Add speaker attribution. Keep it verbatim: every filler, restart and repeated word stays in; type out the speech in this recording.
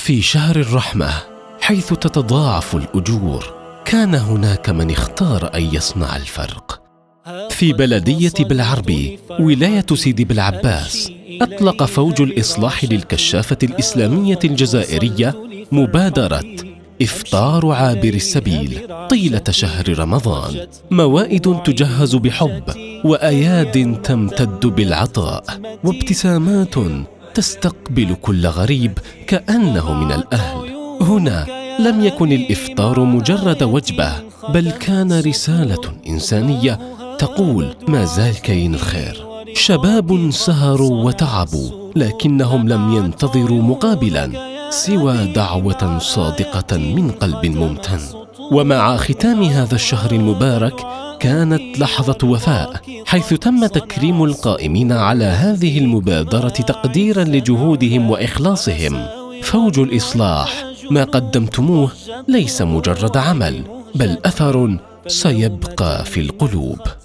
Speaker 1: في شهر الرحمة حيث تتضاعف الأجور، كان هناك من اختار أن يصنع الفرق. في بلدية بالعربي ولاية سيدي بالعباس، أطلق فوج الإصلاح للكشافة الإسلامية الجزائرية مبادرة إفطار عابر السبيل طيلة شهر رمضان، موائد تجهز بحب، وأياد تمتد بالعطاء، وابتسامات تستقبل كل غريب كأنه من الأهل. هنا لم يكن الإفطار مجرد وجبة، بل كان رسالة إنسانية تقول ما زال كاين الخير. شباب سهروا وتعبوا، لكنهم لم ينتظروا مقابلا سوى دعوة صادقة من قلب ممتن. ومع ختام هذا الشهر المبارك كانت لحظة وفاء، حيث تم تكريم القائمين على هذه المبادرة تقديرا لجهودهم وإخلاصهم. فوج الإصلاح، ما قدمتموه ليس مجرد عمل، بل أثر سيبقى في القلوب.